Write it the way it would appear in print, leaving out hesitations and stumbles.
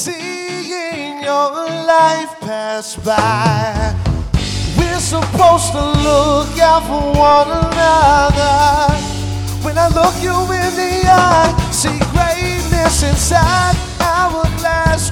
seeing your life pass by. We're supposed to look out for one another. When I look you in the eye, see greatness inside.